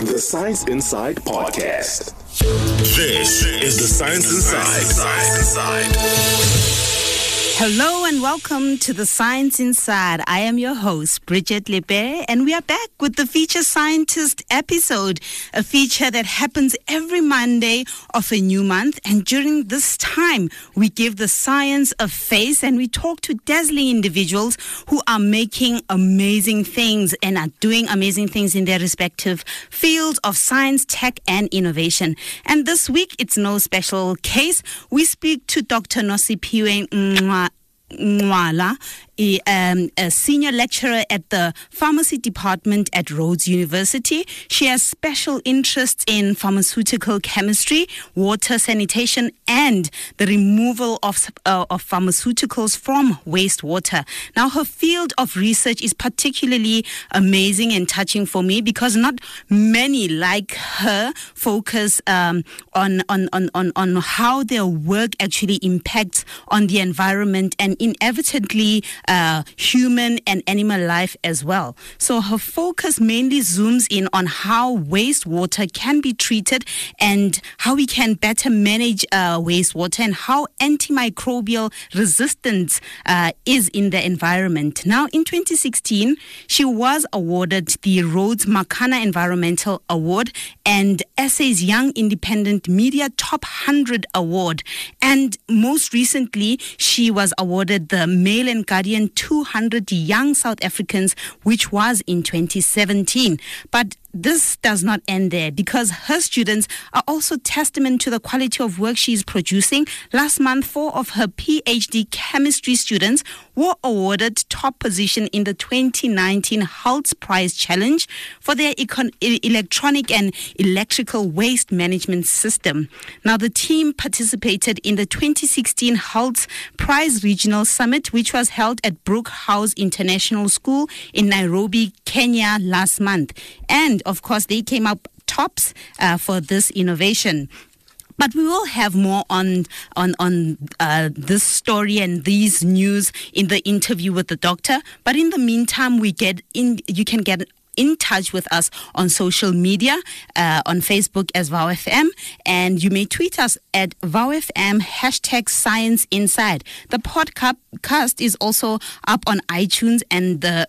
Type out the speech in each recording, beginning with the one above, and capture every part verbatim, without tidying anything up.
The Science Inside Podcast. This is The Science Inside. Science Inside. Hello and welcome to The Science Inside. I am your host, Bridget Lepe, and we are back with the Feature Scientist episode, a feature that happens every Monday of a new month. And during this time, we give the science a face and we talk to dazzling individuals who are making amazing things and are doing amazing things in their respective fields of science, tech, and innovation. And this week, it's no special case. We speak to Doctor Nosiphiwe Mwala. Mwala, a, um, a senior lecturer at the pharmacy department at Rhodes University. She has special interests in pharmaceutical chemistry, water sanitation, and the removal of, uh, of pharmaceuticals from wastewater. Now, her field of research is particularly amazing and touching for me because not many like her focus um, on, on, on, on, on how their work actually impacts on the environment and inevitably uh, human and animal life as well. So her focus mainly zooms in on how wastewater can be treated and how we can better manage uh, wastewater and how antimicrobial resistance uh, is in the environment. Now, in twenty sixteen, she was awarded the Rhodes Makana Environmental Award and S A's Young Independent Media Top one hundred Award. And most recently, she was awarded the Mail and Guardian two hundred Young South Africans, which was in twenty seventeen. But this does not end there because her students are also testament to the quality of work she is producing. Last month, four of her PhD chemistry students were awarded top position in the twenty nineteen Haltz Prize Challenge for their econ- electronic and electrical waste management system. Now, the team participated in the twenty sixteen Haltz Prize Regional Summit, which was held at Brook House International School in Nairobi, Kenya last month. And of course, they came up tops uh, for this innovation. But we will have more on on on uh, this story and these news in the interview with the doctor. But in the meantime, we get in. You can get in touch with us on social media, uh, on Facebook as V O W F M, and you may tweet us at V O W F M, hashtag Science Inside. The podcast is also up on iTunes and the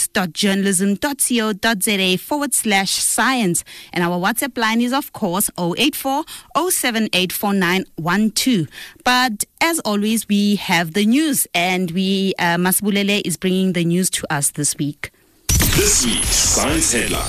wits.journalism.co.za forward slash science. And our WhatsApp line is, of course, zero eight four zero seven eight four nine one two. But as always, we have the news, and we uh, Masibulele is bringing the news to us this week. This week's Science Headline.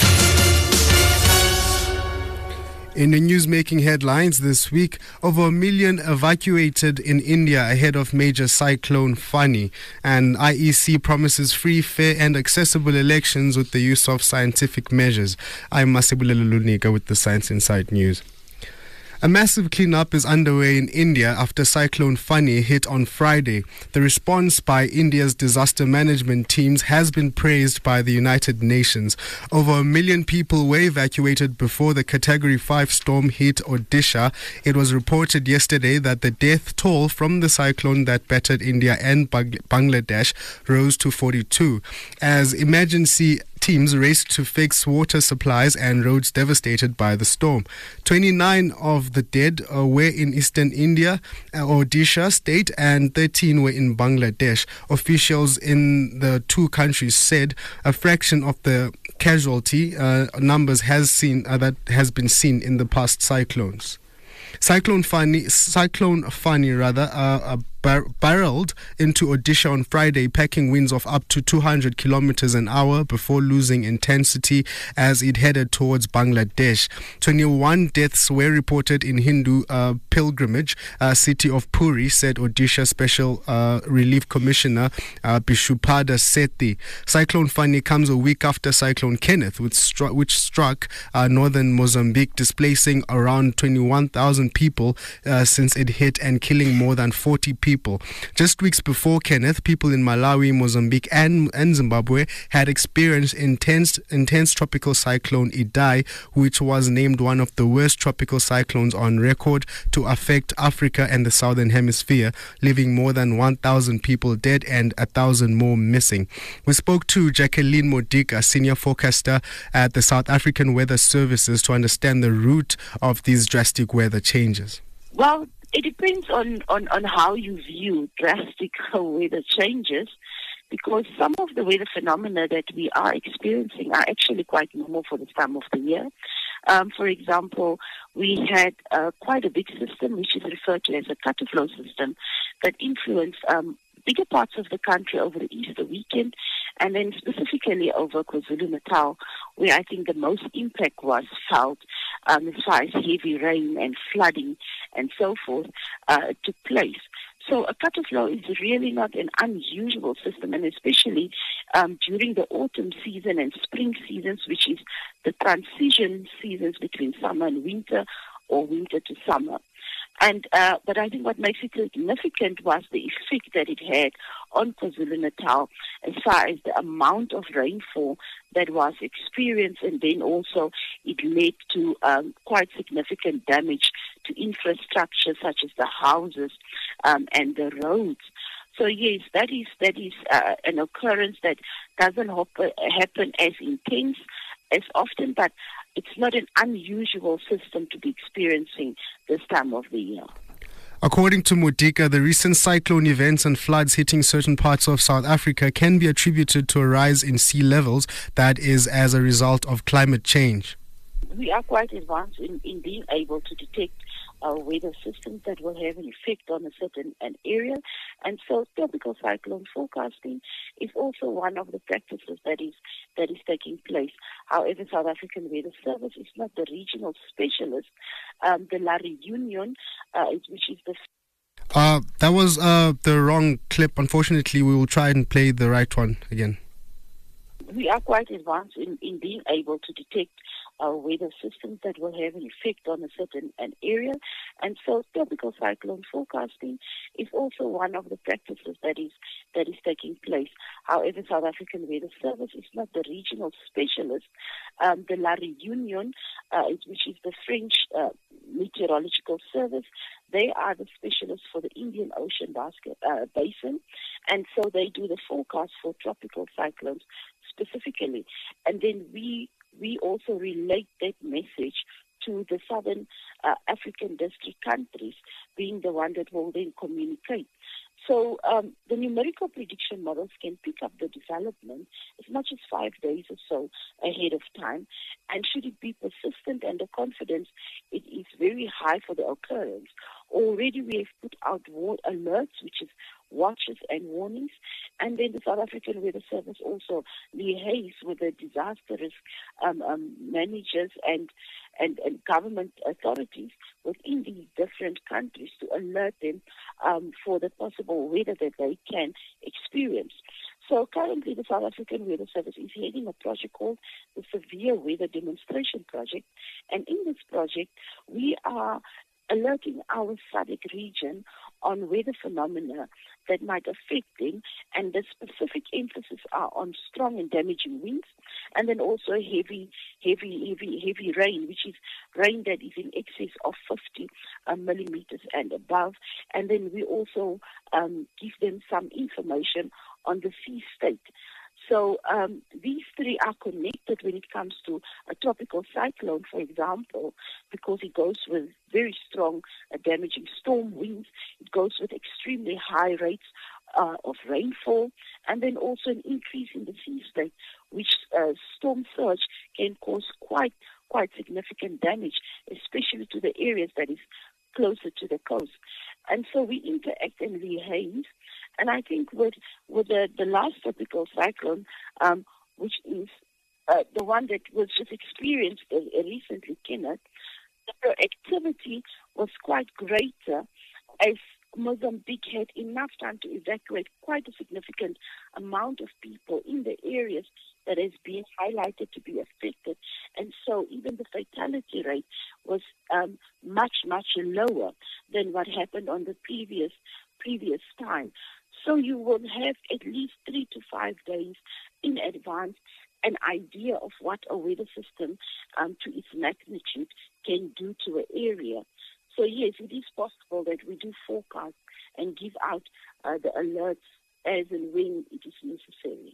In the news-making headlines this week, over a million evacuated in India ahead of major cyclone Fani, and I E C promises free, fair and accessible elections with the use of scientific measures. I'm Masibulelo Luniga with the Science Inside News. A massive cleanup is underway in India after Cyclone Fani hit on Friday. The response by India's disaster management teams has been praised by the United Nations. Over a million people were evacuated before the Category five storm hit Odisha. It was reported yesterday that the death toll from the cyclone that battered India and Bangladesh rose to forty-two. As emergency teams raced to fix water supplies and roads devastated by the storm. twenty-nine of the dead uh, were in eastern India, uh, Odisha state, and thirteen were in Bangladesh. Officials in the two countries said a fraction of the casualty uh, numbers has seen uh, that has been seen in the past cyclones. Cyclone Fani, Cyclone Fani rather, uh, uh, bar- barreled into Odisha on Friday, packing winds of up to two hundred kilometers an hour before losing intensity as it headed towards Bangladesh. twenty-one deaths were reported in Hindu uh, pilgrimage uh, city of Puri, said Odisha Special uh, Relief Commissioner uh, Bishupada Sethi. Cyclone Fani comes a week after Cyclone Kenneth, which, stru- which struck uh, northern Mozambique, displacing around twenty-one thousand people uh, since it hit and killing more than forty people people. Just weeks before, Kenneth, people in Malawi, Mozambique and, and Zimbabwe had experienced intense intense tropical cyclone Idai, which was named one of the worst tropical cyclones on record to affect Africa and the Southern Hemisphere, leaving more than one thousand people dead and one thousand more missing. We spoke to Jacqueline Modika, senior forecaster at the South African Weather Services, to understand the root of these drastic weather changes. Well, it depends on, on, on how you view drastic weather changes, because some of the weather phenomena that we are experiencing are actually quite normal for this time of the year. Um, for example, we had uh, quite a big system, which is referred to as a cutter-flow system, that influenced um, bigger parts of the country over the Easter weekend, and then specifically over KwaZulu-Natal, where I think the most impact was felt um, as far as heavy rain and flooding and so forth uh, took place. So a cutter flow is really not an unusual system, and especially um, during the autumn season and spring seasons, which is the transition seasons between summer and winter, or winter to summer. And uh, but I think what makes it significant was the effect that it had on KwaZulu-Natal as far as the amount of rainfall that was experienced, and then also it led to um, quite significant damage to infrastructure such as the houses um, and the roads. So yes, that is that is uh, an occurrence that doesn't hop- happen as intense as often, but it's not an unusual system to be experiencing this time of the year. According to Modika, the recent cyclone events and floods hitting certain parts of South Africa can be attributed to a rise in sea levels that is as a result of climate change. We are quite advanced in, in being able to detect uh, weather systems that will have an effect on a certain an area. And so tropical cyclone forecasting is also one of the practices that is that is taking place. However, South African Weather Service is not the regional specialist. Um, the La Reunion, uh, which is the... Uh, that was uh, the wrong clip. Unfortunately, we will try and play the right one again. We are quite advanced in, in being able to detect uh, weather systems that will have an effect on a certain an area. And so tropical cyclone forecasting is also one of the practices that is that is taking place. However, South African Weather Service is not the regional specialist. Um, the La Reunion, uh, which is the French uh, meteorological service, they are the specialists for the Indian Ocean basket, uh, basin, and so they do the forecast for tropical cyclones specifically. And then we we also relate that message to the southern uh, African district countries, being the one that will then communicate. So um, the numerical prediction models can pick up the development as much as five days or so ahead of time. And should it be persistent and the confidence it is very high for the occurrence, already we have put out war alerts, which is watches and warnings. And then the South African Weather Service also liaises with the disaster risk um, um, managers and, and, and government authorities within these different countries to alert them um, for the possible weather that they can experience. So currently the South African Weather Service is heading a project called the Severe Weather Demonstration Project. And in this project, we are alerting our S A D C region on weather phenomena that might affect them, and the specific emphasis are on strong and damaging winds, and then also heavy, heavy, heavy, heavy rain, which is rain that is in excess of fifty uh, millimeters and above. And then we also um, give them some information on the sea state. So um, these three are connected when it comes to a tropical cyclone, for example, because it goes with very strong uh, damaging storm winds. It goes with extremely high rates uh, of rainfall, and then also an increase in the sea state, which uh, storm surge can cause quite quite significant damage, especially to the areas that is closer to the coast. And so we interact and liaise. And I think with with the, the last tropical cyclone, um, which is uh, the one that was just experienced uh, recently, Kenneth, the activity was quite greater as Mozambique had enough time to evacuate quite a significant amount of people in the areas that has been highlighted to be affected. And so even the fatality rate was um, much, much lower than what happened on the previous previous time. So you will have at least three to five days in advance an idea of what a weather system um, to its magnitude can do to an area. So yes, it is possible that we do forecast and give out uh, the alerts as and when it is necessary.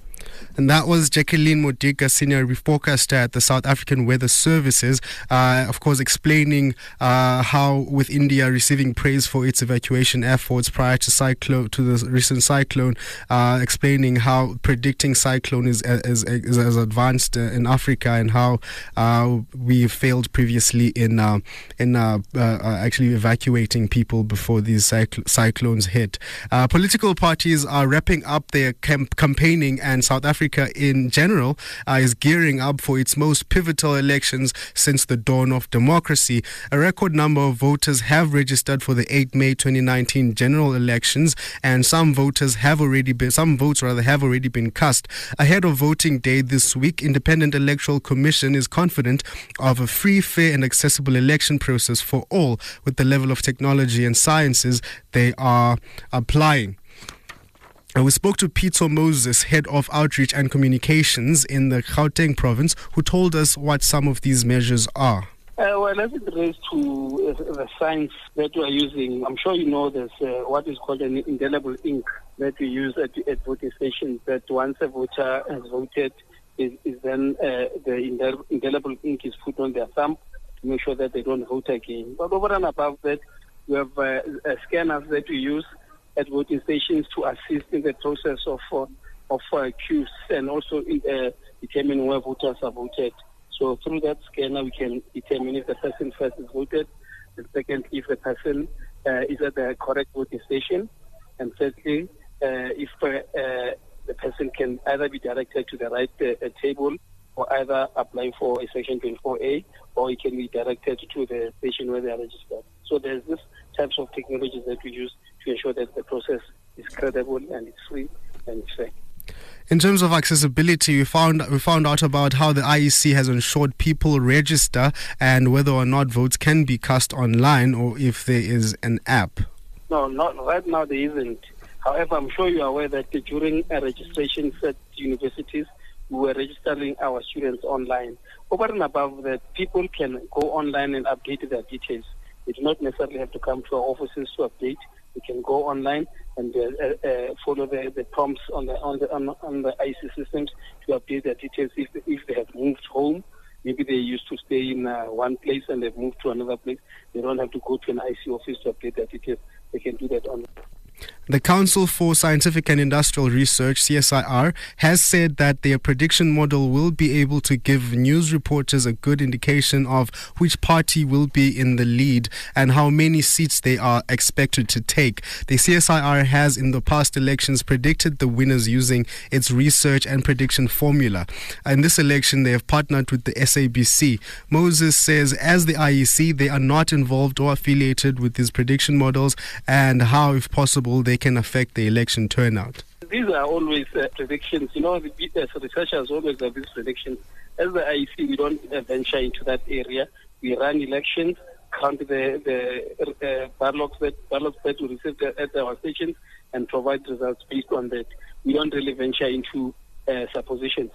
And that was Jacqueline Modiga, Senior Forecaster at the South African Weather Services, uh, of course explaining uh, how, with India receiving praise for its evacuation efforts prior to cyclone, to the recent cyclone, uh, explaining how predicting cyclone is is, is, is advanced uh, in Africa, and how uh, we failed previously in uh, in uh, uh, actually evacuating people before these cycl- cyclones hit. Uh, political parties are wrapping up their camp- campaigning, and South Africa in general uh, is gearing up for its most pivotal elections since the dawn of democracy. A record number of voters have registered for the eighth of May twenty nineteen general elections, and some voters have already been, some votes rather have already been cast. Ahead of voting day this week, Independent Electoral Commission is confident of a free, fair and accessible election process for all with the level of technology and sciences they are applying. And we spoke to Peter Moses, Head of Outreach and Communications in the Gauteng province, who told us what some of these measures are. Uh, well, as it relates to uh, the science that we are using, I'm sure you know there's uh, what is called an indelible ink that we use at, at voting stations, that once a voter has voted, is, is then uh, the indel- indelible ink is put on their thumb to make sure that they don't vote again. But over and above that, we have uh, uh, scanners that we use at voting stations to assist in the process of uh, of uh, queues and also in, uh, determine where voters are voted. So through that scanner, we can determine if the person first is voted, and second, if the person uh, is at the correct voting station, and thirdly, uh, if uh, uh, the person can either be directed to the right uh, table, or either applying for a Section twenty-four A, or it can be directed to the station where they are registered. So there's this types of technologies that we use to ensure that the process is credible and it's free and it's fair. In terms of accessibility, we found we found out about how the I E C has ensured people register and whether or not votes can be cast online or if there is an app. No, not right now there isn't. However, I'm sure you are aware that during a registration at universities, we were registering our students online. Over and above that, people can go online and update their details. They do not necessarily have to come to our offices to update. They can go online and uh, uh, follow the, the prompts on the on the on, on the I C systems to update their details. If they, if they have moved home, maybe they used to stay in uh, one place and they've moved to another place, they don't have to go to an I C office to update their details. They can do that online. The Council for Scientific and Industrial Research, C S I R, has said that their prediction model will be able to give news reporters a good indication of which party will be in the lead and how many seats they are expected to take. The C S I R has in the past elections predicted the winners using its research and prediction formula. In this election, they have partnered with the S A B C. Moses says as the I E C, they are not involved or affiliated with these prediction models and how, if possible, they can affect the election turnout. These are always uh, predictions. You know, the, as researchers always have these predictions. As the I E C, we don't uh, venture into that area. We run elections, count the the uh, ballots that ballots that we receive at our stations, and provide results based on that. We don't really venture into uh, suppositions.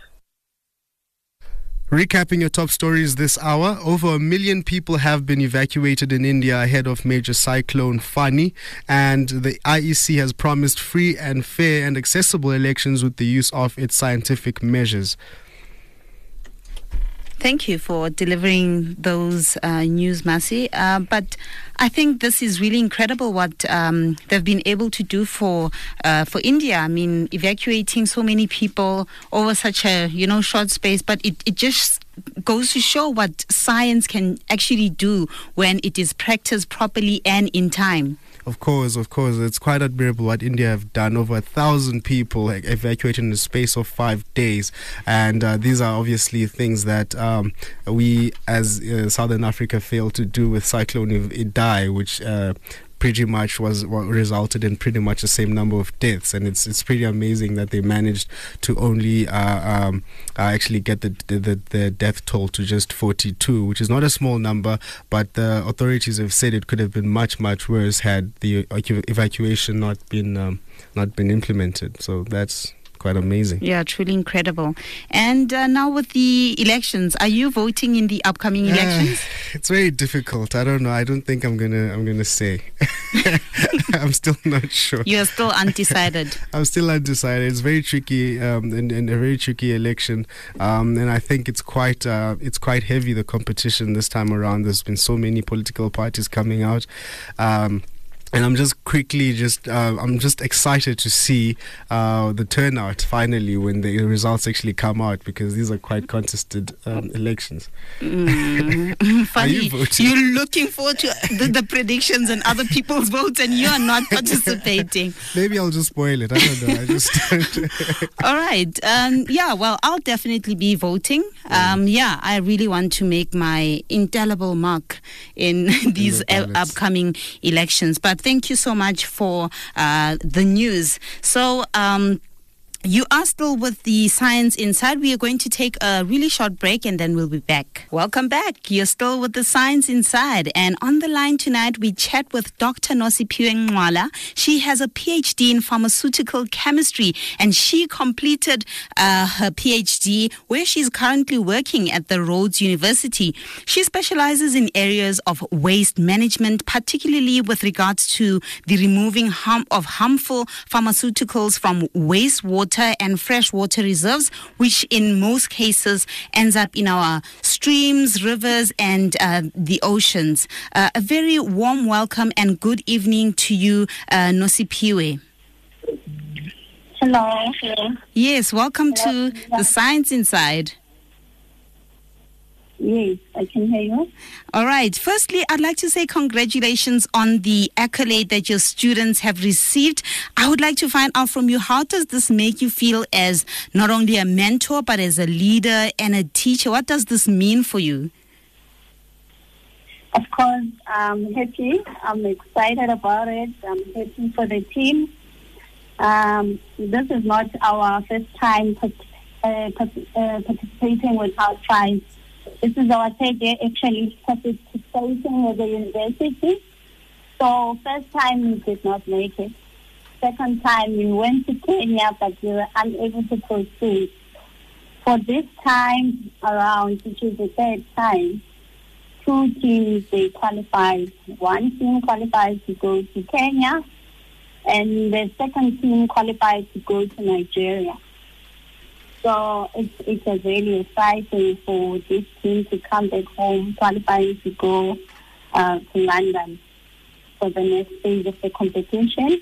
Recapping your top stories this hour, over a million people have been evacuated in India ahead of major cyclone Fani, and the I E C has promised free and fair and accessible elections with the use of its scientific measures. Thank you for delivering those uh, news, Masi. Uh, but I think this is really incredible what um, they've been able to do for uh, for India. I mean, evacuating so many people over such a you know short space. But it, it just goes to show what science can actually do when it is practiced properly and in time. Of course, of course. It's quite admirable what India have done. Over a thousand people like, evacuated in the space of five days. And uh, these are obviously things that um, we as uh, Southern Africa failed to do with Cyclone Idai, which uh, pretty much was what resulted in pretty much the same number of deaths. And it's it's pretty amazing that they managed to only uh, um, uh, actually get the, the the death toll to just forty-two, which is not a small number, but the authorities have said it could have been much much worse had the evacu- evacuation not been um, not been implemented. So that's quite amazing. Yeah, truly incredible. And uh, now with the elections, are you voting in the upcoming elections? Uh, it's very difficult. I don't know. I don't think I'm gonna. I'm gonna say. I'm still not sure. You're still undecided. I'm still undecided. It's very tricky, um, and, and a very tricky election. Um, and I think it's quite. Uh, it's quite heavy, the competition this time around. There's been so many political parties coming out. Um, And I'm just quickly, just uh, I'm just excited to see uh, the turnout finally when the results actually come out, because these are quite contested um, elections. Mm, funny. Are you voting? You're looking forward to the, the predictions and other people's votes, and you are not participating. Maybe I'll just spoil it. I don't know. I just All right. Um, yeah. Well, I'll definitely be voting. Um, yeah, I really want to make my indelible mark in these the uh, upcoming elections. But thank you so much for uh, the news. So, um, you are still with the Science Inside. We are going to take a really short break and then we'll be back. Welcome back. You're still with the Science Inside. And on the line tonight, we chat with Doctor Nosiphiwe Ngcwala. She has a P H D in pharmaceutical chemistry, and she completed uh, her P H D where she's currently working at the Rhodes University. She specializes in areas of waste management, particularly with regards to the removing harm of harmful pharmaceuticals from wastewater and freshwater reserves, which in most cases ends up in our streams, rivers, and uh, the oceans. Uh, a very warm welcome and good evening to you, uh, Nosiphiwe. Hello. Hello. Yes, welcome Hello. to the Science Inside. Yes, I can hear you. All right. Firstly, I'd like to say congratulations on the accolade that your students have received. I would like to find out from you, how does this make you feel as not only a mentor, but as a leader and a teacher? What does this mean for you? Of course, I'm happy. I'm excited about it. I'm happy for the team. Um, this is not our first time part- uh, part- uh, participating with our trials. This is our third year actually participating with the university. So first time we did not make it. Second time we went to Kenya, but we were unable to proceed. For this time around, which is the third time, two teams, they qualified. One team qualified to go to Kenya, and the second team qualified to go to Nigeria. So it's, it's a really exciting for this team to come back home, qualifying to go uh, to London for the next stage of the competition.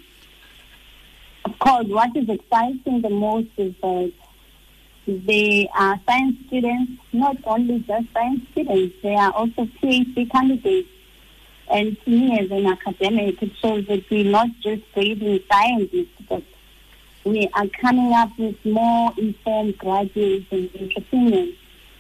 Of course, what is exciting the most is that they are science students, not only just science students, they are also P H D candidates. And to me as an academic, it shows that we're not just grading scientists, but we are coming up with more informed graduates and entrepreneurs.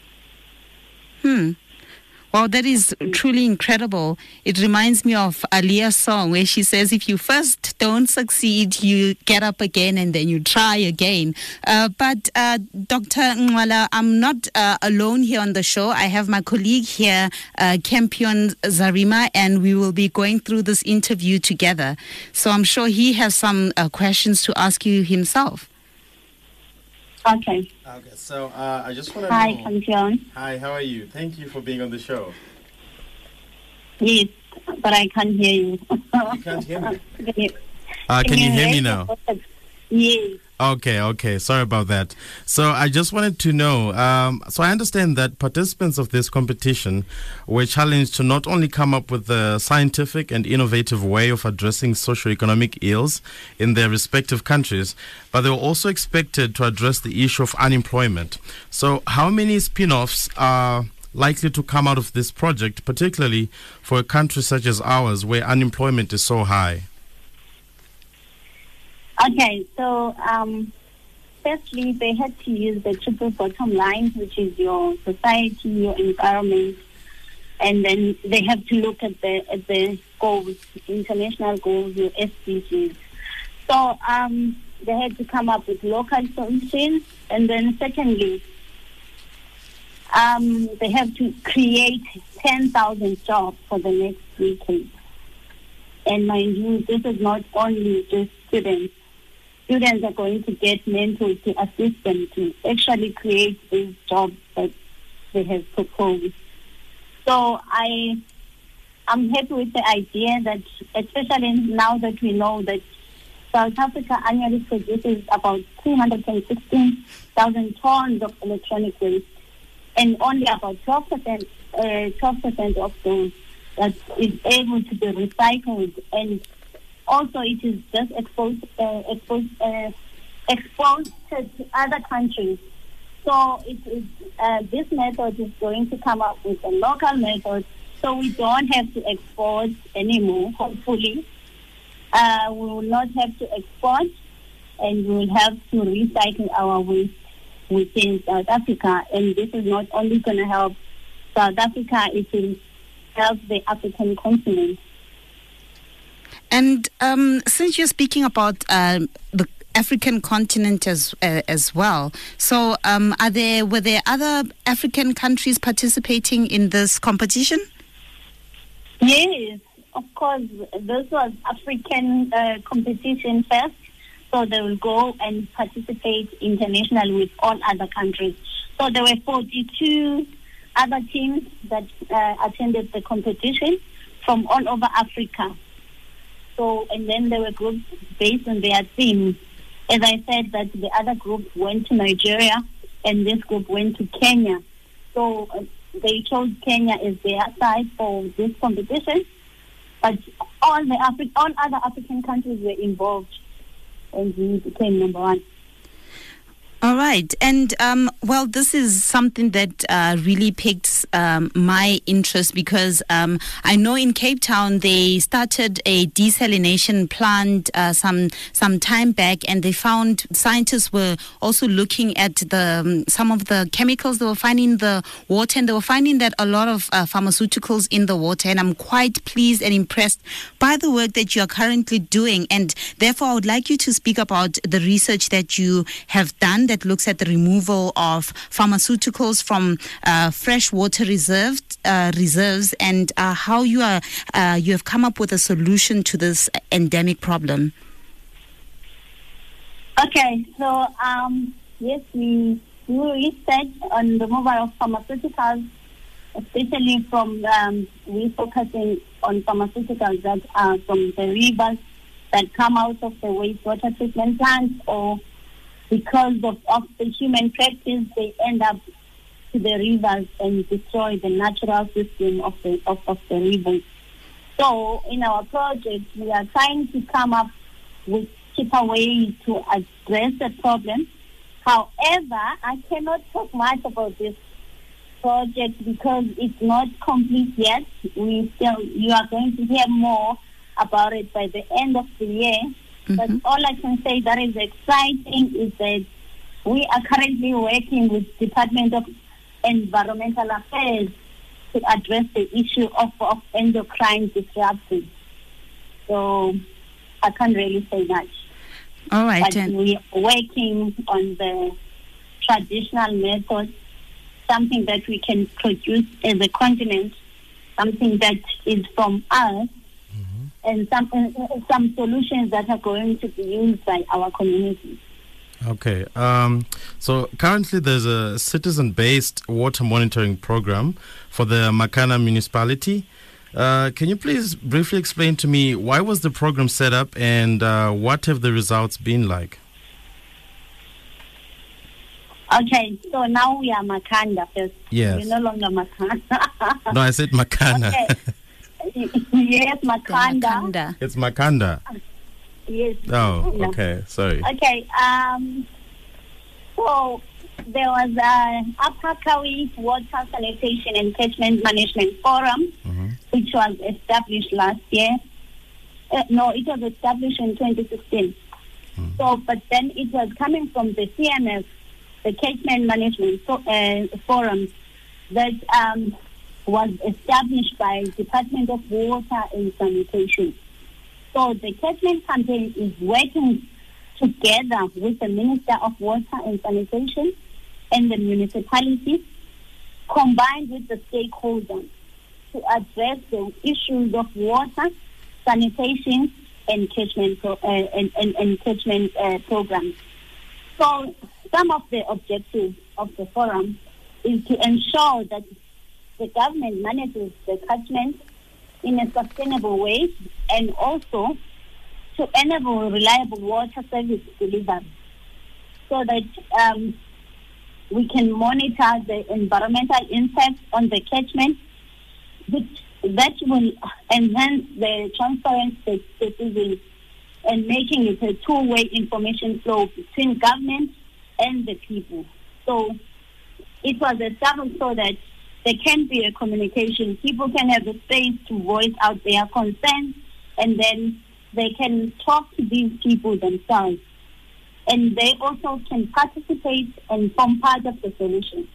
Hmm. Wow, that is truly incredible. It reminds me of Alia's song where she says, if you first don't succeed, you get up again and then you try again. Uh, but uh, Doctor Ngcwala, I'm not uh, alone here on the show. I have my colleague here, uh, Kempion Zarima, and we will be going through this interview together. So I'm sure he has some uh, questions to ask you himself. Okay. Okay, so uh, I just want to Hi, know... Kampion. Hi, how are you? Thank you for being on the show. Yes, but I can't hear you. You can't hear me? Can you, Uh, can you hear me raise now? your voice? Yes. Okay, okay. Sorry about that. So I just wanted to know, um, so I understand that participants of this competition were challenged to not only come up with a scientific and innovative way of addressing socioeconomic ills in their respective countries, but they were also expected to address the issue of unemployment. So how many spin-offs are likely to come out of this project, particularly for a country such as ours where unemployment is so high? Okay, so um, firstly, they had to use the triple bottom line, which is your society, your environment, and then they have to look at the at the goals, international goals, the S D Gs. So um, they had to come up with local solutions, and then secondly, um, they have to create ten thousand jobs for the next decade. And mind you, this is not only just students. Students are going to get mentors to assist them to actually create these jobs that they have proposed. So I, I'm happy with the idea that, especially now that we know that South Africa annually produces about two hundred sixteen thousand tons of electronic waste, and only about twelve percent, uh, twelve percent of those that is able to be recycled, and also it is just exposed, uh, exposed, uh, exposed to other countries. So it is, uh, this method is going to come up with a local method, so we don't have to export anymore, hopefully. Uh, we will not have to export, and we will have to recycle our waste within South Africa. And this is not only going to help South Africa, it will help the African continent. And um, since you're speaking about uh, the African continent as uh, as well, so um, are there were there other African countries participating in this competition? Yes, of course. This was African uh, competition first, so they will go and participate internationally with all other countries. So there were forty-two other teams that uh, attended the competition from all over Africa. So, and then there were groups based on their theme. As I said, that the other group went to Nigeria, and this group went to Kenya. So uh, they chose Kenya as their side for this competition, but all the Afri- all other African countries were involved, and we became number one. All right. And, um, well, this is something that uh, really piqued um, my interest because um, I know in Cape Town they started a desalination plant uh, some some time back, and they found scientists were also looking at the um, some of the chemicals they were finding in the water, and they were finding that a lot of uh, pharmaceuticals in the water. And I'm quite pleased and impressed by the work that you are currently doing. And therefore, I would like you to speak about the research that you have done that looks at the removal of pharmaceuticals from uh, freshwater reserves, uh, reserves, and uh, how you are uh, you have come up with a solution to this endemic problem. Okay, so um, yes, we do research on the removal of pharmaceuticals, especially from um, we focusing on pharmaceuticals that are from the rivers that come out of the wastewater treatment plants, or because of, of the human practice, they end up to the rivers and destroy the natural system of the of, of the rivers. So in our project, we are trying to come up with cheaper ways to address the problem. However, I cannot talk much about this project because it's not complete yet. We still, you are going to hear more about it by the end of the year. Mm-hmm. But all I can say that is exciting is that we are currently working with Department of Environmental Affairs to address the issue of, of endocrine disruptors. So I can't really say much. All right. But and we are working on the traditional method, something that we can produce as a continent, something that is from us, and some uh, some solutions that are going to be used by our communities. Okay. Um, so currently there's a citizen-based water monitoring program for the Makana municipality. Uh, can you please briefly explain to me why was the program set up and uh, what have the results been like? Okay, so now we are Makanda first. Yes. We're no longer Makanda. No, I said Makana. Okay. Yes, Makanda. Makanda. It's Makanda. Yes. Oh, Yeah. okay. Sorry. Okay. Um. So there was a Upper Kawi Water Sanitation and Catchment Management Forum, Mm-hmm. which was established last year. Uh, no, it was established in twenty sixteen. Mm-hmm. So, but then it was coming from the C M F, the Catchment Management so, uh, Forum, that um, was established by Department of Water and Sanitation. So the catchment campaign is working together with the Minister of Water and Sanitation and the municipality, combined with the stakeholders, to address the issues of water, sanitation, and catchment pro- uh, and, and, and catchment uh, programs. So some of the objectives of the forum is to ensure that the government manages the catchment in a sustainable way, and also to enable reliable water service delivery, so that um, we can monitor the environmental impact on the catchment, which that will enhance the transparency decisions and making it a two-way information flow between government and the people. So it was established so that there can be a communication. People can have the space to voice out their concerns, and then they can talk to these people themselves. And they also can participate and form part of the solution.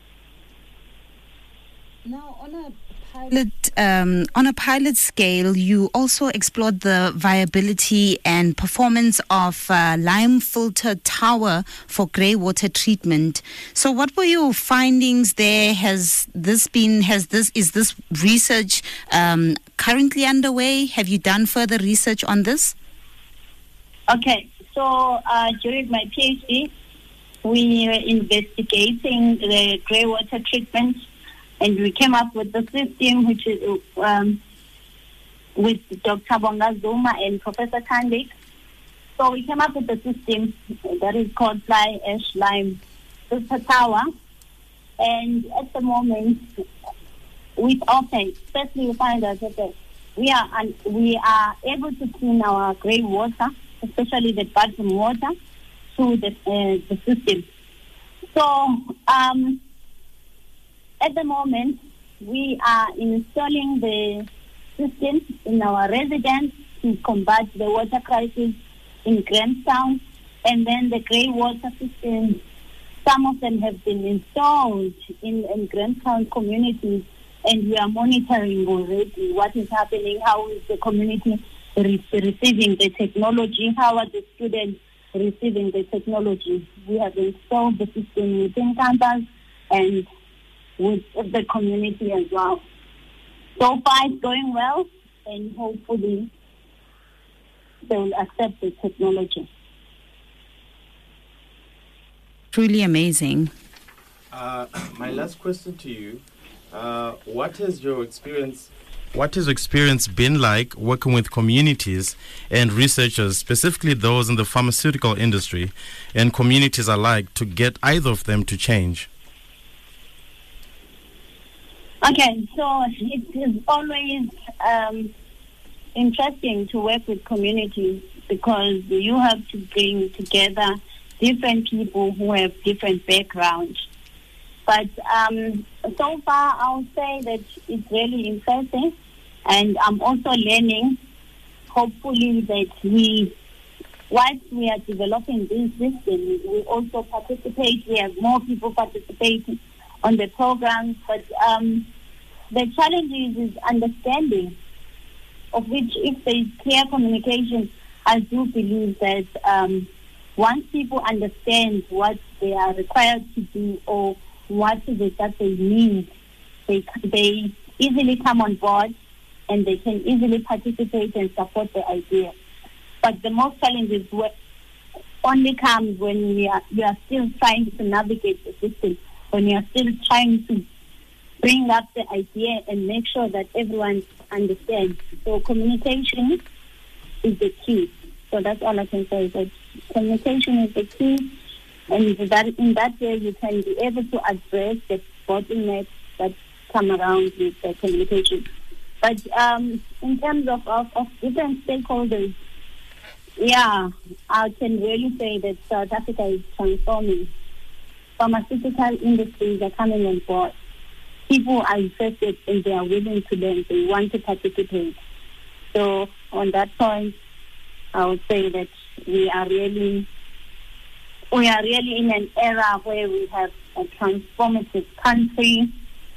Now, on a pilot, um, on a pilot scale, you also explored the viability and performance of uh, lime filter tower for grey water treatment. So, what were your findings there? Has this been? Has this? Is this research um, currently underway? Have you done further research on this? Okay. So, uh, during my PhD, we were investigating the grey water treatment. And we came up with the system, which is um, with Doctor Bonga Zuma and Professor Kandik. So we came up with a system that is called Fly Ash Lime Filter Tower. And at the moment, with okay, firstly we find that okay, we are un- we are able to clean our grey water, especially the bottom water, through the uh, the system. So. Um, At the moment, we are installing the system in our residence to combat the water crisis in Grahamstown, and then the grey water system, some of them have been installed in, in Grahamstown communities, and we are monitoring already what is happening, how is the community re- receiving the technology, how are the students receiving the technology. We have installed the system within campus and with the community as well. So far it's going well, and hopefully they will accept the technology. Truly amazing. Uh, my last question to you, uh, what has your experience What has your experience been like working with communities and researchers, specifically those in the pharmaceutical industry and communities alike, to get either of them to change? Okay, so it is always um, interesting to work with communities because you have to bring together different people who have different backgrounds. But um, so far, I'll say that it's really interesting, and I'm also learning, hopefully, that we, whilst we are developing this system, we also participate. We have more people participating on the programs, but um, the challenge is, is understanding, of which if there is clear communication, I do believe that um, once people understand what they are required to do or what is it that they need, they, they easily come on board and they can easily participate and support the idea. But the most challenges only comes when we are, we are still trying to navigate the system, when we are still trying to bring up the idea and make sure that everyone understands. So communication is the key. So that's all I can say, that communication is the key, and that in that way you can be able to address the bottlenecks that come around with the communication. But um, in terms of, of, of different stakeholders, yeah, I can really say that South Africa is transforming. Pharmaceutical industries are coming on board. People are interested and they are willing to learn. They want to participate. So on that point, I would say that we are really, we are really in an era where we have a transformative country,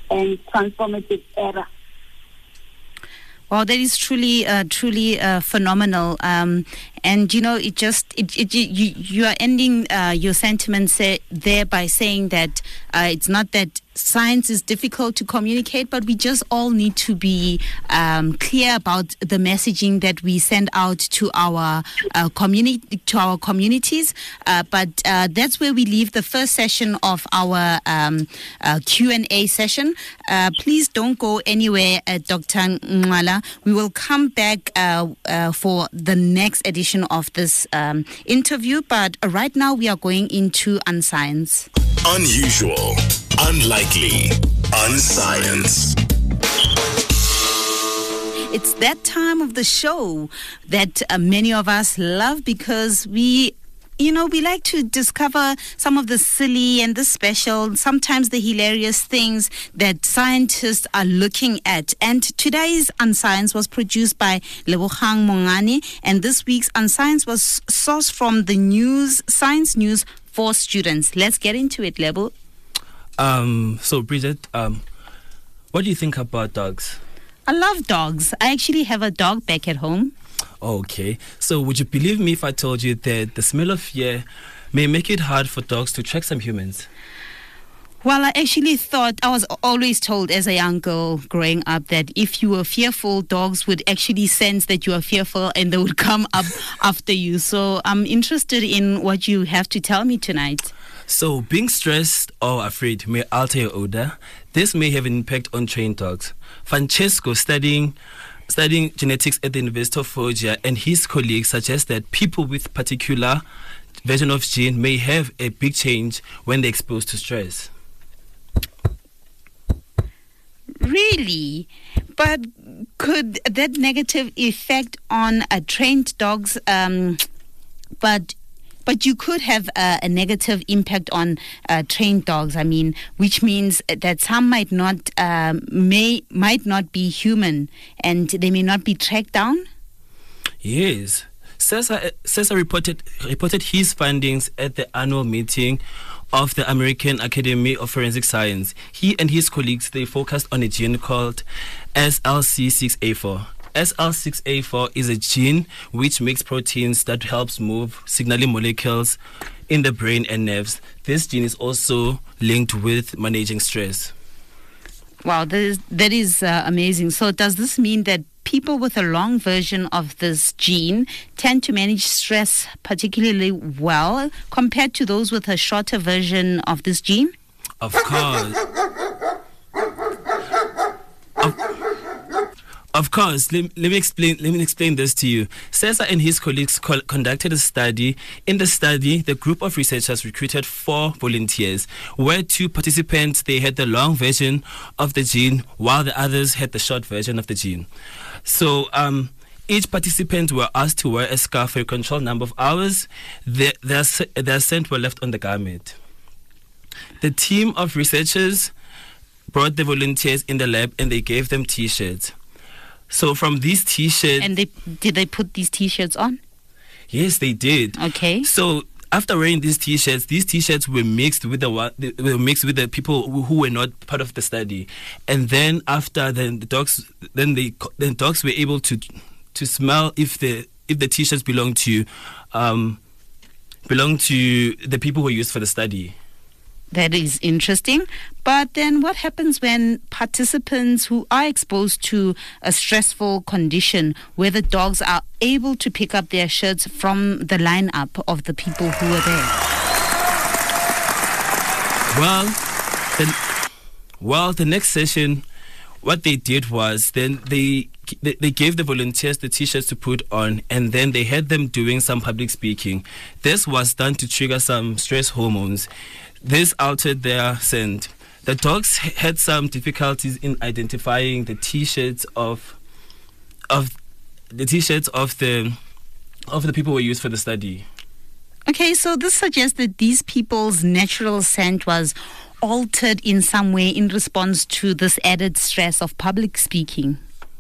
and transformative era. Well, that is truly, uh, truly uh, phenomenal. Um, and, you know, it just, it, it, you, you are ending uh, your sentiments uh, there by saying that uh, it's not that science is difficult to communicate, but we just all need to be um, clear about the messaging that we send out to our uh, community, to our communities. Uh, but uh, that's where we leave the first session of our um, uh, Q and A session. Uh, please don't go anywhere, uh, Doctor Ngwala. We will come back uh, uh, for the next edition of this um, interview. But uh, right now we are going into Unscience. Unusual, unlikely, unscience. It's that time of the show that uh, many of us love because we, you know, we like to discover some of the silly and the special, sometimes the hilarious things that scientists are looking at. And today's Unscience was produced by Lebogang Mongane, and this week's Unscience was sourced from the news, Science News for Students. Let's get into it, Lebo. Um, so, Bridget, um, what do you think about dogs? I love dogs. I actually have a dog back at home. Okay. So, would you believe me if I told you that the smell of fear may make it hard for dogs to track some humans? Well, I actually thought, I was always told as a young girl growing up that if you were fearful, dogs would actually sense that you are fearful and they would come up after you. So I'm interested in what you have to tell me tonight. So being stressed or afraid may alter your odor. This may have an impact on trained dogs. Francesco, studying studying genetics at the University of Foggia, and his colleagues suggest that people with particular version of gene may have a big change when they're exposed to stress. Really? But could that negative effect on uh, trained dogs, um, but but you could have uh, a negative impact on uh, trained dogs, I mean, which means that some might not, um, may might not be human and they may not be tracked down? Yes. Cesar, Cesar reported, reported his findings at the annual meeting of the American Academy of Forensic Science. He and his colleagues, they focused on a gene called S L C six A four. S L six A four is a gene which makes proteins that helps move signaling molecules in the brain and nerves. This gene is also linked with managing stress. Wow, that is, that is uh, amazing. So does this mean that people with a long version of this gene tend to manage stress particularly well compared to those with a shorter version of this gene? Of course. of, of course. Let, let me explain. Let me explain this to you. Cesar and his colleagues co- conducted a study. In the study, the group of researchers recruited four volunteers, where two participants they had the long version of the gene, while the others had the short version of the gene. So um, each participant were asked to wear a scarf for a controlled number of hours. Their, their, their scent were left on the garment. The team of researchers brought the volunteers in the lab and they gave them T-shirts. So from these T-shirts... And they did they put these T-shirts on? Yes, they did. Okay. So after wearing these T-shirts, these T-shirts were mixed with the they were mixed with the people who, who were not part of the study, and then after then the dogs then the then dogs were able to to smell if the if the T-shirts belong to um belong to the people who were used for the study. That is interesting. But then what happens when participants who are exposed to a stressful condition where the dogs are able to pick up their shirts from the lineup of the people who are there? Well, the, well, the next session, what they did was then they they gave the volunteers the T-shirts to put on, and then they had them doing some public speaking. This was done to trigger some stress hormones. This altered their scent. The dogs had some difficulties in identifying the T-shirts of of the T-shirts of the of the people who were used for the study. Okay, so this suggests that these people's natural scent was altered in some way in response to this added stress of public speaking.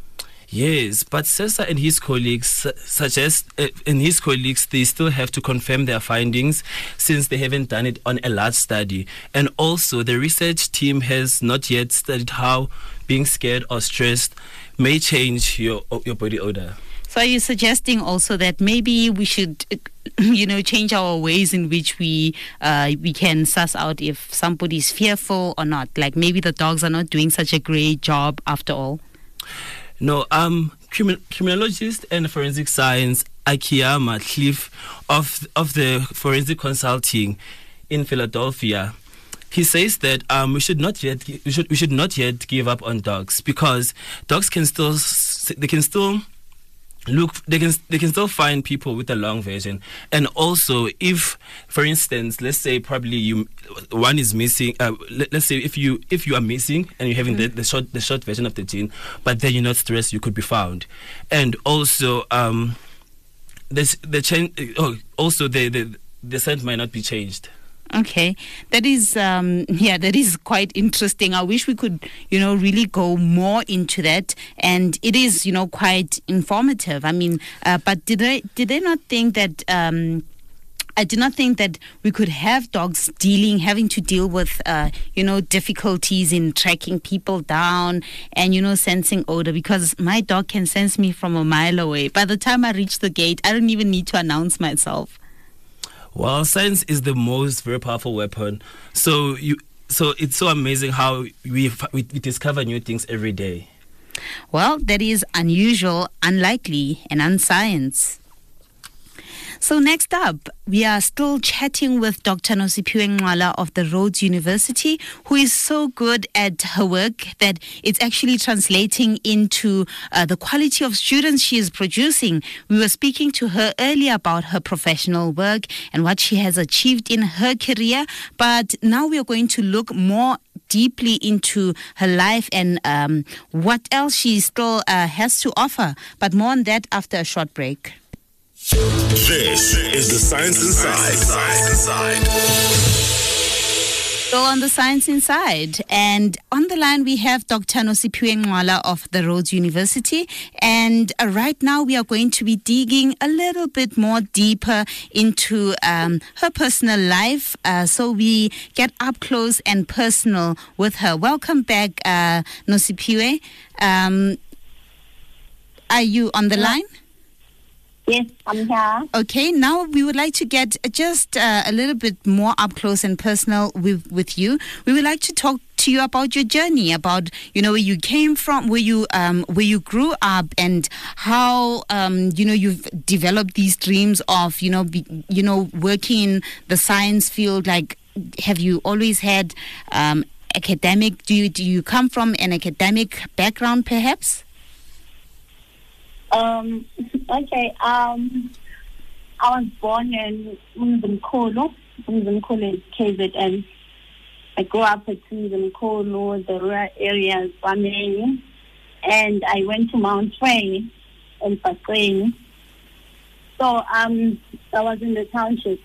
Yes, but Sesa and his colleagues su- suggest, uh, and his colleagues, they still have to confirm their findings since they haven't done it on a large study. And also, the research team has not yet studied how being scared or stressed may change your your body odor. So are you suggesting also that maybe we should, you know, change our ways in which we uh, we can suss out if somebody is fearful or not? Like maybe the dogs are not doing such a great job after all. No, um, crimin- criminologist and forensic science Akiyama Cliff of of the forensic consulting in Philadelphia, he says that um, we should not yet we should we should not yet give up on dogs, because dogs can still they can still look they can they can still find people with a long version. And also, if for instance, let's say probably you one is missing, uh, let, let's say if you if you are missing and you're having mm. the, the short the short version of the gene, but then you're not stressed, you could be found. And also um this the change oh also the, the the scent might not be changed. Okay, that is um, yeah, that is quite interesting. I wish we could, you know, really go more into that, and it is, you know, quite informative. I mean, uh, but did they did they not think that? Um, I do not think that we could have dogs dealing, having to deal with, uh, you know, difficulties in tracking people down and, you know, sensing odor, because my dog can sense me from a mile away. By the time I reach the gate, I don't even need to announce myself. Well, science is the most very powerful weapon. So you, so it's so amazing how we we discover new things every day. Well, that is unusual, unlikely, and unscience. So next up, we are still chatting with Doctor Nosiphiwe Nqwala of the Rhodes University, who is so good at her work that it's actually translating into uh, the quality of students she is producing. We were speaking to her earlier about her professional work and what she has achieved in her career, but now we are going to look more deeply into her life and um, what else she still uh, has to offer. But more on that after a short break. This is the Science Inside. Science Inside. Still on the Science Inside, and on the line we have Doctor Nosiphiwe Nqwala of the Rhodes University, and uh, right now we are going to be digging a little bit more deeper into um, her personal life, uh, so we get up close and personal with her. Welcome back, uh, Nosiphiwe. Um, are you on the line? Yes, I'm here. Okay, now we would like to get just uh, a little bit more up close and personal with, with you. We would like to talk to you about your journey, about, you know, where you came from, where you um, where you grew up, and how um, you know, you've developed these dreams of, you know, be, you know, working in the science field. Like, have you always had um, academic? Do you do you come from an academic background, perhaps? Um, okay, um, I was born in Mzimkhulu. Mzimkhulu is K Z N. I grew up at Mzimkhulu, the rural areas, Bameni, and I went to Mount Frey in Pasqweni. So um, I was in the township.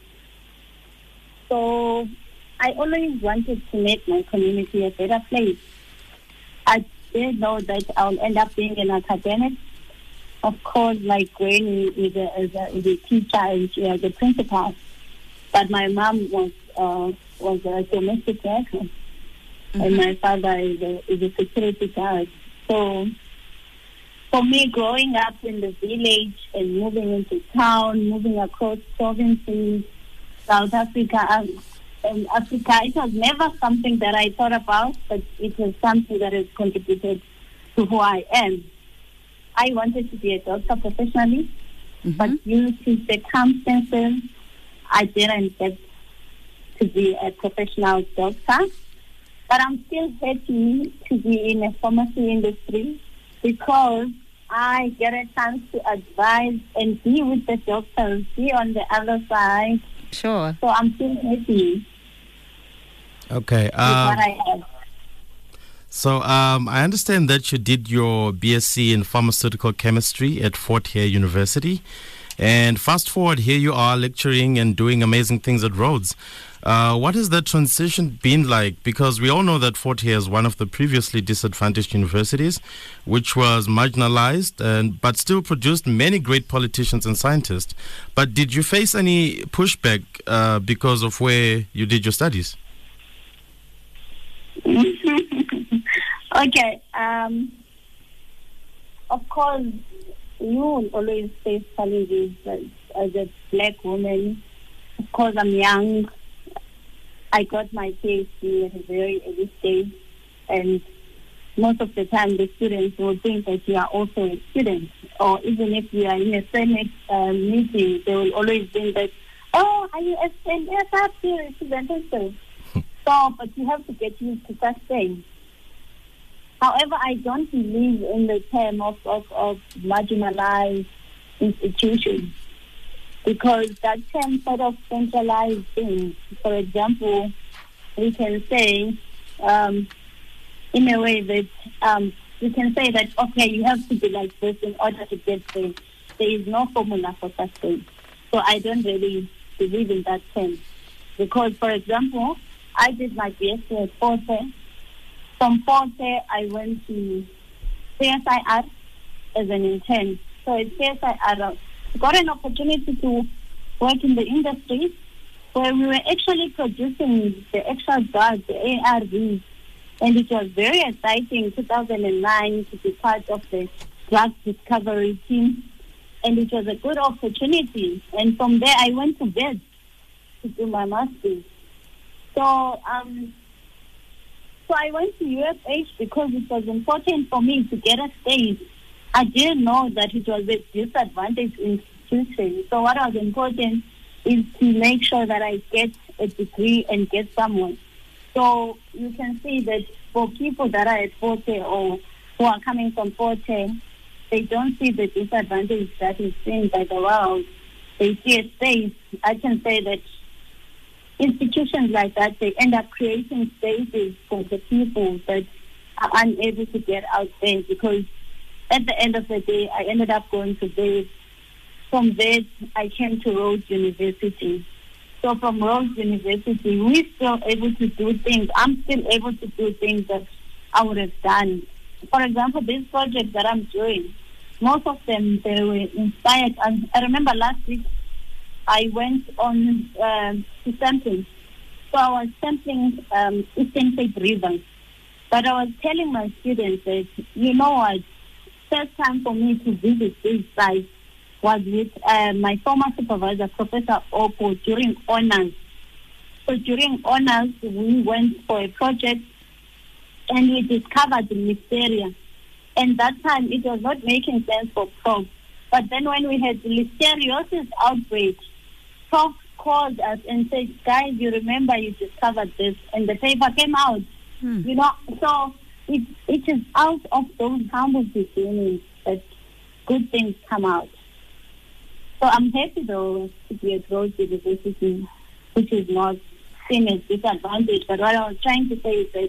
So I always wanted to make my community a better place. I didn't know that I'll end up being an academic. Of course, like Granny is a, is a, is a teacher and she was a principal, but my mom was uh, was a domestic worker, mm-hmm. and my father is a, is a security guard. So, for me, growing up in the village and moving into town, moving across provinces, South Africa, um, and Africa, it was never something that I thought about, but it was something that has contributed to who I am. I wanted to be a doctor professionally, mm-hmm. but due to circumstances, I didn't get to be a professional doctor. But I'm still happy to be in the pharmacy industry because I get a chance to advise and be with the doctors, be on the other side. Sure. So I'm still happy. Okay. With Um, what I have. So um, I understand that you did your B S c in pharmaceutical chemistry at Fort Hare University. And fast forward, here you are lecturing and doing amazing things at Rhodes. Uh, what has that transition been like? Because we all know that Fort Hare is one of the previously disadvantaged universities, which was marginalized, and but still produced many great politicians and scientists. But did you face any pushback uh, because of where you did your studies? Okay. Um, of course, you will always face challenges as, as a black woman. Of course, I'm young. I got my PhD at a very early stage, and most of the time the students will think that you are also a student, or even if you are in a Senate uh, meeting, they will always think that, oh, are you a student? Yes, I'm a student. So, but you have to get used to such things. However, I don't believe in the term of, of, of marginalized institutions, because that term sort of centralizes things. For example, we can say, um, in a way that um, we can say that, okay, you have to be like this in order to get there. There is no formula for such things. So I don't really believe in that term. Because, for example, I did my B S c at Fort Hare. From Fort Hare, I went to C S I R as an intern. So at C S I R, I got an opportunity to work in the industry where we were actually producing the extra drugs, the A R Vs. And it was very exciting in two thousand nine to be part of the drug discovery team. And it was a good opportunity. And from there, I went to bed to do my master's. So, um, so I went to U F H because it was important for me to get a space. I didn't know that it was a disadvantaged institution. So what was important is to make sure that I get a degree and get somewhere. So you can see that for people that are at Fort Hare or who are coming from Fort Hare, they don't see the disadvantage that is seen by the world. They see a space. I can say that institutions like that, they end up creating spaces for the people that are unable to get out there, because at the end of the day, I ended up going to there. From there, I came to Rhodes University. So from Rhodes University, we're still able to do things. I'm still able to do things that I would have done. For example, these projects that I'm doing, most of them, they were inspired. And I remember last week, I went on um, to sampling. So I was sampling um, Eastern Cape River. But I was telling my students that, you know what, first time for me to visit this site was with uh, my former supervisor, Professor Opo, during honors. So during honors, we went for a project and we discovered the Listeria. And that time, it was not making sense for Prof. But then when we had the Listeriosis outbreak, Prof called us and said, guys, you remember you discovered this, and the paper came out. Hmm. You know, so it, it is out of those humble beginnings that good things come out. So I'm happy, though, to be at Rhodes University, which is not seen as disadvantage. But what I was trying to say is that,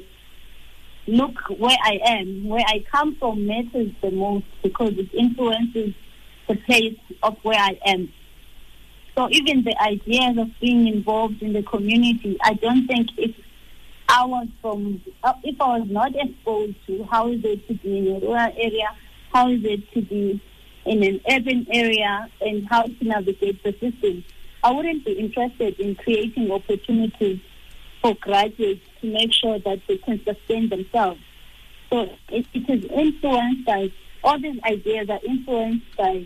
look where I am, where I come from matters the most, because it influences the place of where I am. So even the ideas of being involved in the community, I don't think if I was from, if I was not exposed to how is it to be in a rural area, how is it to be in an urban area, and how to navigate the system, I wouldn't be interested in creating opportunities for graduates to make sure that they can sustain themselves. So it, it is influenced by, all these ideas are influenced by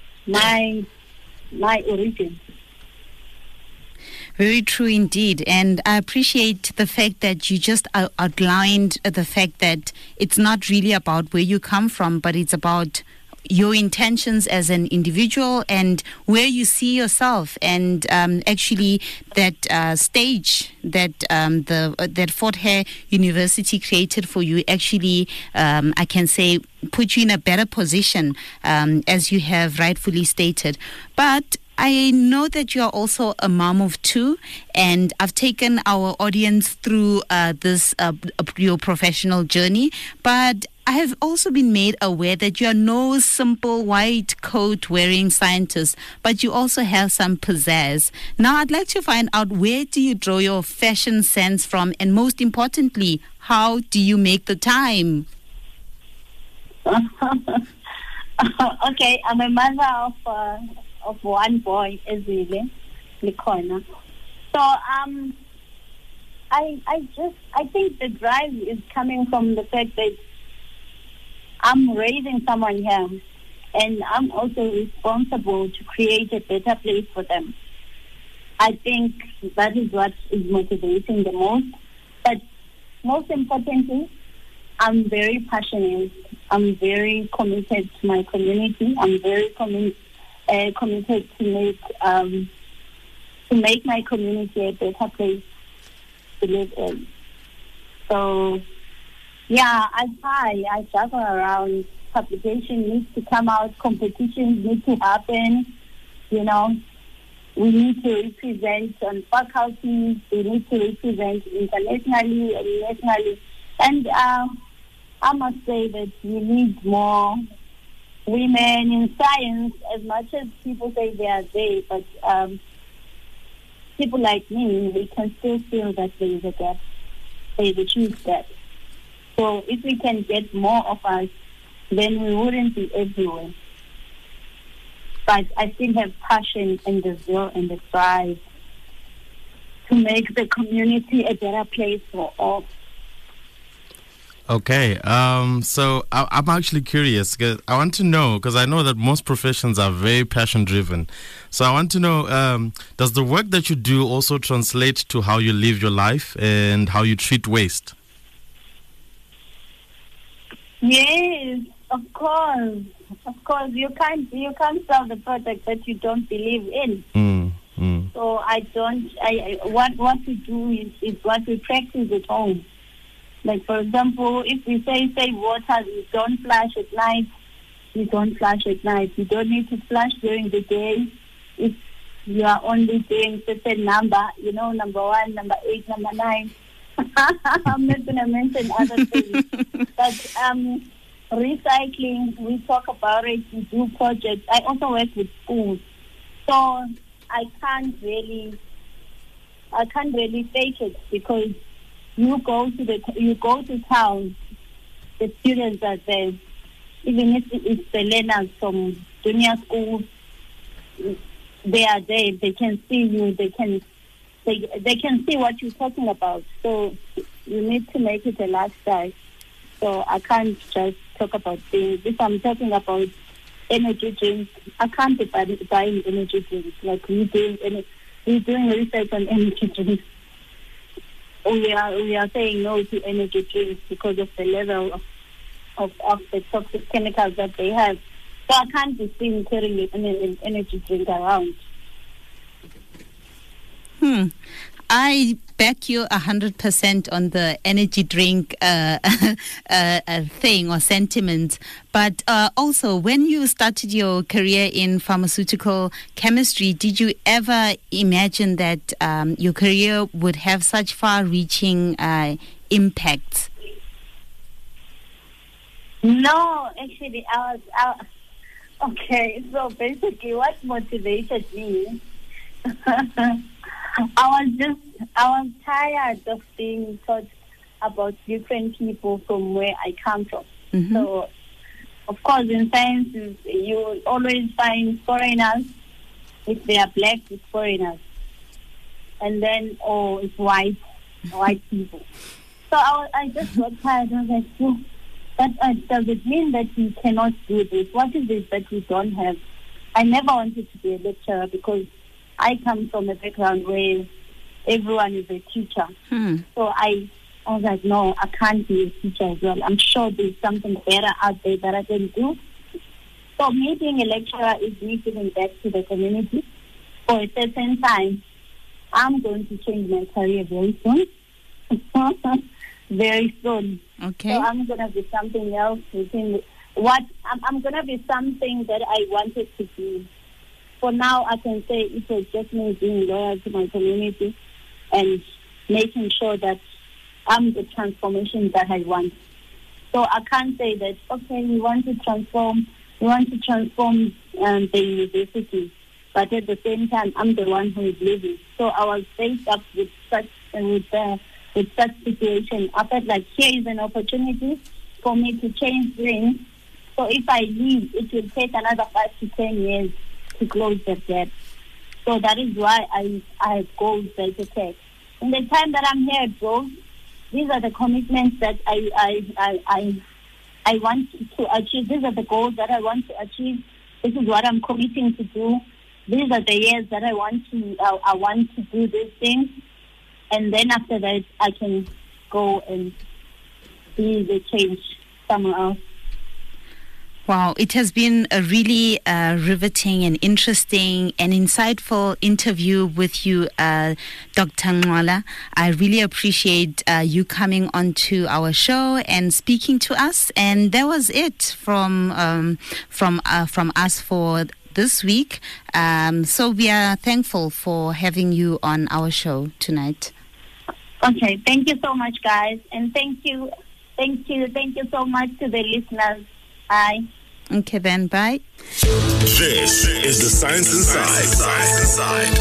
my my origin. Very true indeed. And I appreciate the fact that you just out- outlined the fact that it's not really about where you come from, but it's about your intentions as an individual and where you see yourself, and um, actually that uh, stage that um, the uh, that Fort Hare University created for you actually, um, I can say, put you in a better position, um, as you have rightfully stated. But I know that you are also a mom of two, and I've taken our audience through uh, this uh, your professional journey, but I have also been made aware that you are no simple white coat wearing scientist, but you also have some pizzazz. Now, I'd like to find out, where do you draw your fashion sense from? And most importantly, how do you make the time? Okay, I'm a mother of uh, of one boy, Ezile Likona. So um, I I just I think the drive is coming from the fact that I'm raising someone here, and I'm also responsible to create a better place for them. I think that is what is motivating the most. But most importantly, I'm very passionate. I'm very committed to my community. I'm very commi- uh, committed to make um, to make my community a better place to live in. So, yeah, I try. I juggle around. Publication needs to come out. Competitions need to happen. You know, we need to represent on faculties. We need to represent internationally and nationally. And uh, I must say that we need more women in science, as much as people say they are there, but um, people like me, we can still feel that there is a gap, there is a huge gap. So if we can get more of us, then we wouldn't be everywhere. But I still have passion and the zeal and the drive to make the community a better place for all. Okay, um, so I, I'm actually curious, 'cause I want to know, because I know that most professions are very passion-driven. So I want to know, um, does the work that you do also translate to how you live your life and how you treat waste? Yes, of course, of course. You can't you can't sell the product that you don't believe in. Mm, mm. So I don't. I, I what what we do is, is what we practice at home. Like, for example, if we say save water, we don't flush at night. We don't flush at night. You don't need to flush during the day. If you are only doing certain number, you know, number one, number eight, number nine. I'm not going to mention other things. But um, recycling, we talk about it, we do projects. I also work with schools. So I can't really, I can't really fake it, because you go to the you go to town, the students are there. Even if it's the learners from junior school, they are there. They can see you. They can they they can see what you're talking about. So you need to make it a lifestyle. So I can't just talk about things. If I'm talking about energy drinks, I can't be buying energy drinks. Like we doing we doing research on energy drinks. We are we are saying no to energy drinks because of the level of, of, of the toxic chemicals that they have. So I can't be seen carrying an energy drink around. Hmm. I back you one hundred percent on the energy drink uh, uh, uh, thing or sentiment. But uh, also, when you started your career in pharmaceutical chemistry, did you ever imagine that um, your career would have such far-reaching uh, impacts? No, actually, I was... I was okay, so basically what motivated me... I was just, I was tired of being taught about different people from where I come from. Mm-hmm. So, of course, in sciences, you will always find foreigners. If they are black, it's foreigners. And then, oh, it's white, white people. So I, was, I just got tired. I was like, oh, that, uh, does it mean that we cannot do this? What is it that we don't have? I never wanted to be a lecturer because I come from a background where everyone is a teacher. Hmm. So I, I was like, no, I can't be a teacher as well. I'm sure there's something better out there that I can do. So me being a lecturer is me giving back to the community. For a certain time, I'm going to change my career very soon. Very soon. Okay. So I'm going to be something else within what I'm, I'm going to be something that I wanted to be. For now, I can say it was just me being loyal to my community and making sure that I'm the transformation that I want. So I can't say that, okay, we want to transform, we want to transform um, the university, but at the same time, I'm the one who is leaving. So I was faced up with such, uh, with, uh, with such situation. I felt like here is an opportunity for me to change things. So if I leave, it will take another five to ten years to close the gap. So that is why I, I have goals that okay. In the time that I'm here at Goals, these are the commitments that I, I, I, I, I want to achieve. These are the goals that I want to achieve. This is what I'm committing to do. These are the years that I want to, uh, I want to do these things. And then after that, I can go and be the change somewhere else. Wow, it has been a really uh, riveting and interesting and insightful interview with you, uh, Doctor Ncwala. I really appreciate uh, you coming onto our show and speaking to us. And that was it from um, from uh, from us for this week. Um, so we are thankful for having you on our show tonight. Okay, thank you so much, guys, and thank you, thank you, thank you so much to the listeners. Bye. Okay, then, bye. This is the Science Inside. Science Inside.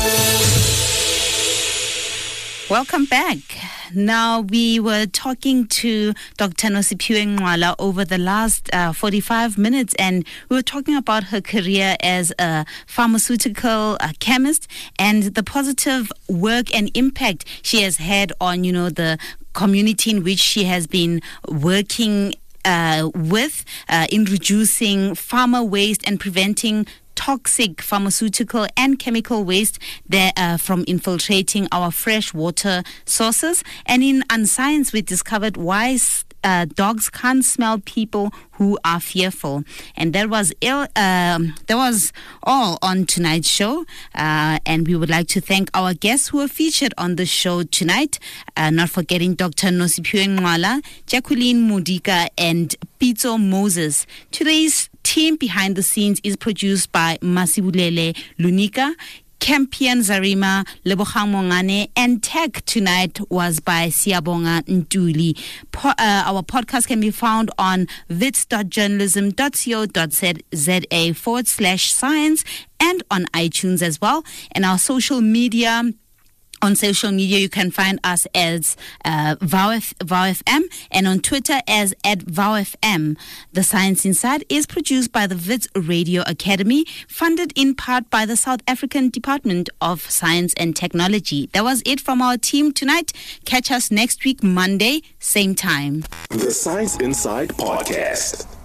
Welcome back. Now, we were talking to Doctor Nosiphiwe Ncwala over the last uh, forty-five minutes, and we were talking about her career as a pharmaceutical uh, chemist and the positive work and impact she has had on, you know, the community in which she has been working uh, with uh, in reducing pharma waste and preventing toxic pharmaceutical and chemical waste that, uh, from infiltrating our fresh water sources. And in Unscience, we discovered why uh, dogs can't smell people who are fearful. And that was ill, um, that was all on tonight's show. Uh, and we would like to thank our guests who are featured on the show tonight. Uh, not forgetting Doctor Nosiphiwe Ncwala, Jacqueline Mudika, and Pitso Moses. Today's team behind the scenes is produced by Masibulele Lunika, Campion Zarima, Lebogang Mongane, and tech tonight was by Siabonga Ntuli. Po- uh, our podcast can be found on wits dot journalism dot co dot za forward slash science and on iTunes as well. And our social media. On social media, you can find us as uh, VowFM and on Twitter as at VowFM. The Science Inside is produced by the Wits Radio Academy, funded in part by the South African Department of Science and Technology. That was it from our team tonight. Catch us next week, Monday, same time. The Science Inside Podcast.